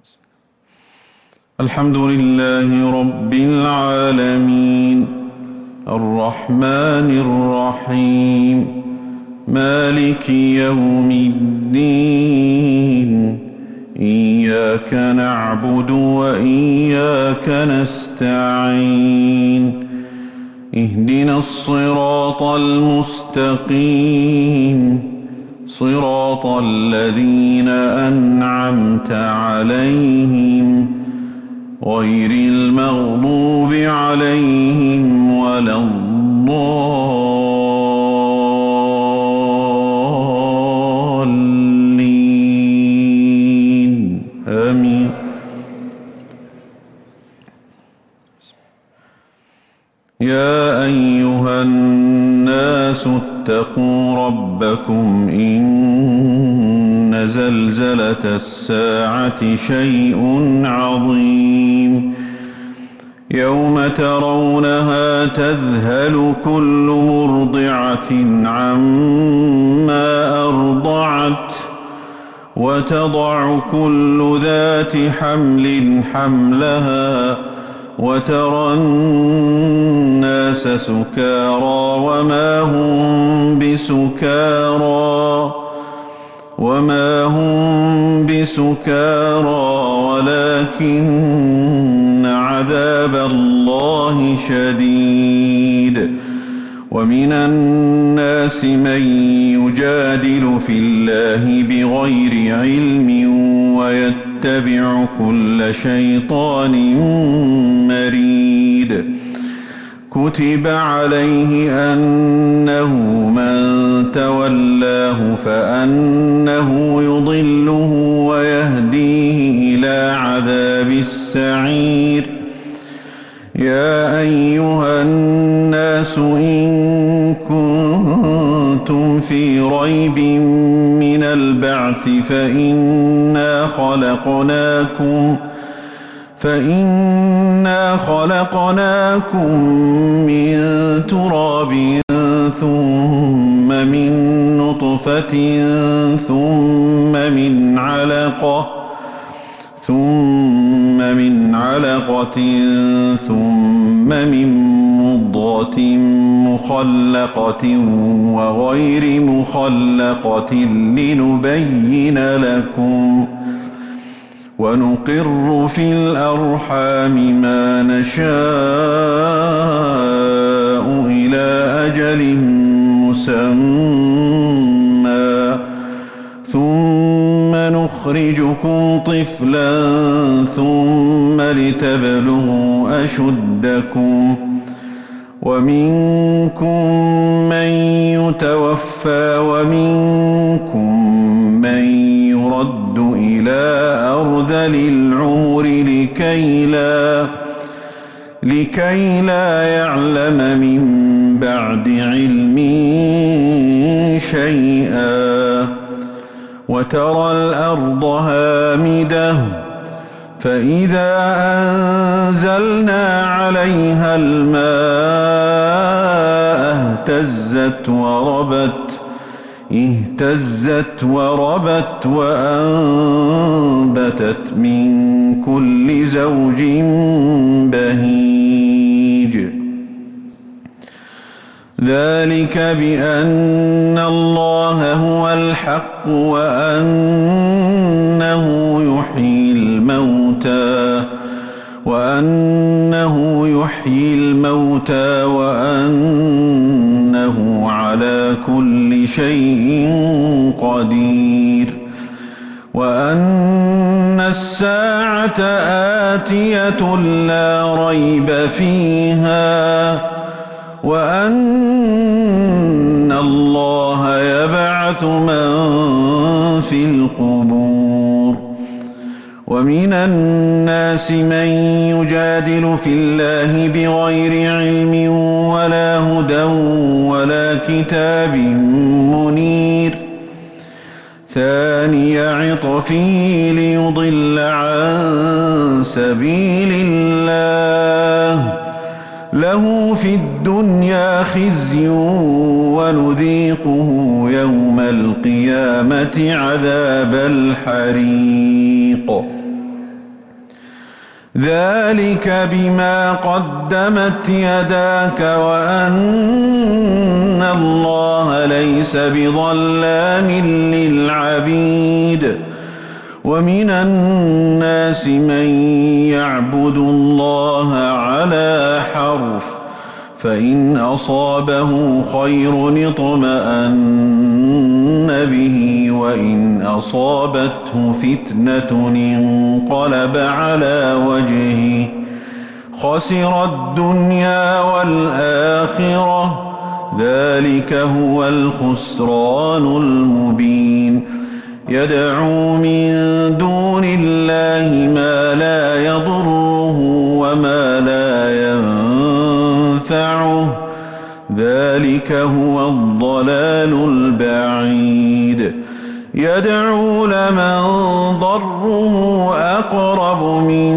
الحمد لله رب العالمين الرحمن الرحيم مالك يوم الدين إياك نعبد وإياك نستعين اهدنا الصراط المستقيم صراط الذين أنعمت عليهم غير المغضوب عليهم ولا الضالين آمين. يا أيها الناس اتقوا ربكم إن زلزلة الساعة شيء عظيم يوم ترونها تذهل كل مرضعة عما أرضعت وتضع كل ذات حمل حملها وترى الناس سكارى وما هم بسكارى ولكن عذاب الله شديد. ومن الناس من يجادل في الله بغير علم ويتبع كل شيطان مريد. كتب عليه أنه من تولاه فأنه يضله ويهديه إلى عذاب السعير. يا أيها الناس إن كنتم في ريب من البعث فإنا خلقناكم من تراب ثم من نطفة ثم من علقة ثم من مضغة مخلقة وغير مخلقة لنبين لكم ونقر في الأرحام ما نشاء إلى أجل مسمى ثم نخرجكم طفلا ثم لتبلغوا أشدكم ومنكم من يتوفى ومنكم من يرد إلى أرذل العمر لكي لا يعلم من بعد علم شيئا. وترى الأرض هامدة فإذا أنزلنا عليها الماء اهتزت وربت وأنبتت من كل زوج بهيج. ذلك بأن الله هو الحق وأنه يحيي الموتى وأنه على كل شيء قدير. وأن الساعة آتية لا ريب فيها وأن الله يبعث من في القبور. ومن الناس من يجادل في الله بغير علم ولا هدى ولا كتاب منير. ثاني عطفه ليضل عن سبيل الله له في الدنيا خزي ونذيقه يوم القيامة عذاب الحريق. ذلك بما قدمت يداك وأن الله ليس بظلام للعبيد ومن الناس من يعبد الله على حرف فإن أصابه خير اطمأن به وإن أصابته فتنة انقلب على وجهه خسر الدنيا والآخرة ذلك هو الخسران المبين يدعو من دون الله ما لا يضره وما لا ينفعه ذلك هو الضلال البعيد يدعو لمن ضره أقرب من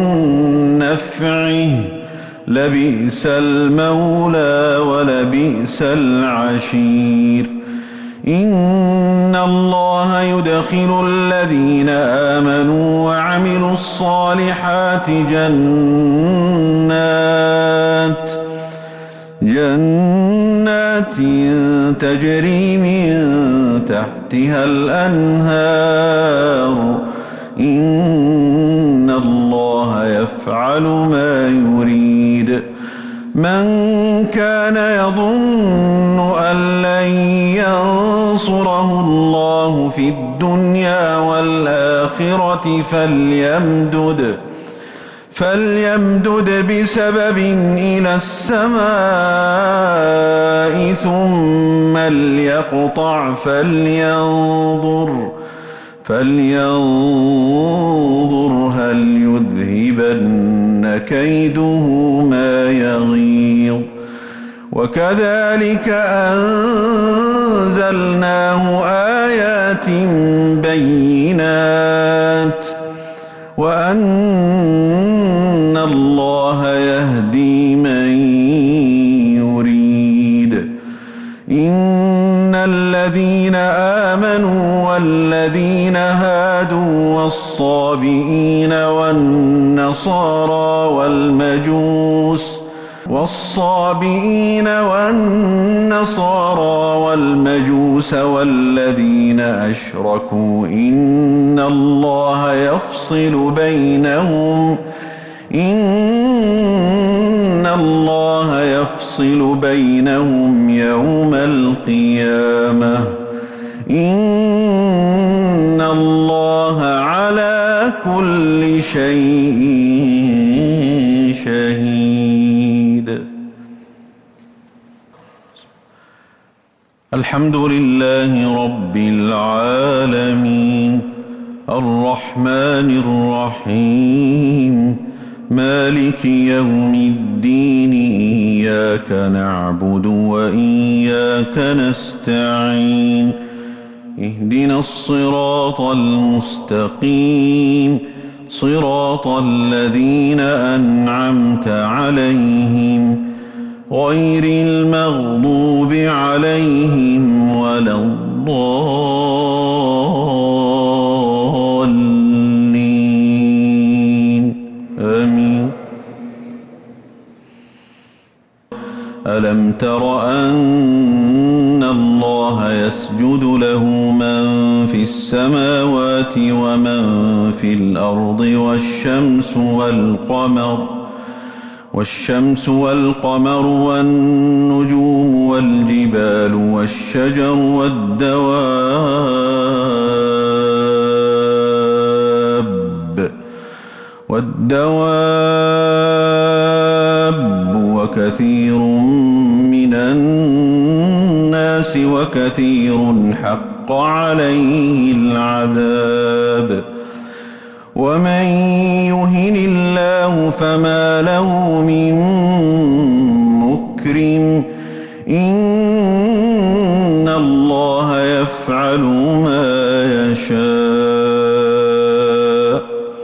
نفعه لبئس المولى ولبئس العشير إن الله يدخل الذين آمنوا وعملوا الصالحات جنات تجري من تحتها الأنهار إن الله يفعل ما يريد من كان يظن أن لن ينصره الله في الدنيا والآخرة فليمدد بسبب إلى السماء ثم ليقطع فلينظر هل يذهبن كيده ما يغيظ وكذلك أنزلناه آيات بينات وأن الله يهدي من يريد إن الذين آمنوا والذين هادوا والصابئين والنصارى والمجوس والذين أشركوا إن الله يفصل بينهم يوم القيامة إن الله على كل شيء شهيد. الحمد لله رب العالمين الرحمن الرحيم مالك يوم الدين إياك نعبد وإياك نستعين اهدنا الصراط المستقيم صراط الذين أنعمت عليهم غير المغضوب عليهم ولا الضالين آمين. ألم تر أن الله يسجد له من في السماوات ومن في الأرض والشمس والقمر والنجوم والجبال والشجر والدواب وكثير من الناس وكثير حق عليه العذاب ومن يهن الله فما له من مكرم إن الله يفعل ما يشاء.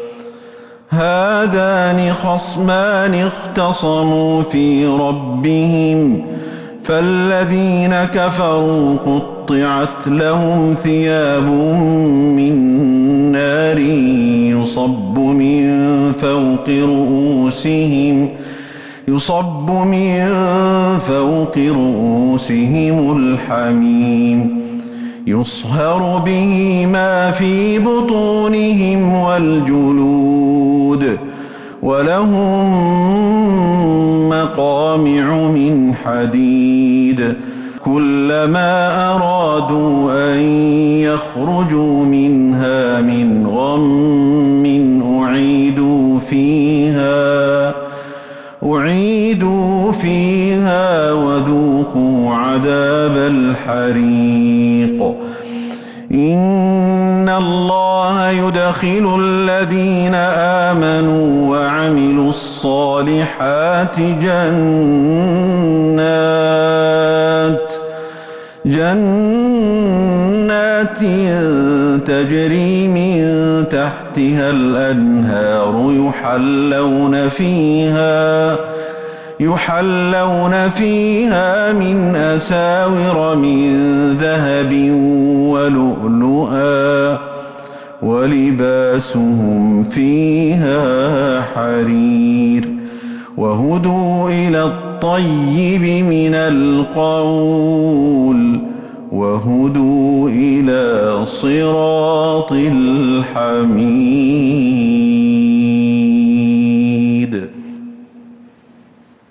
هذان خصمان اختصموا في ربهم فالذين كفروا قطعت لهم ثياب من نار يصب من فوق يصب من فوق رؤوسهم الحميم يصهر به ما في بطونهم والجلود ولهم مقامع من حديد كلما أرادوا أن يخرجوا منها من غم أعيدوا فيها وذوقوا عذاب الحريق إن الله يدخل الذين آمنوا وعملوا الصالحات جنات تجري من تحتها الأنهار يحلون فيها من أساور من ذهب ولؤلؤا ولباسهم فيها حرير وهدوا إلى الطيب من القول وهدوا إلى صراط الحميد.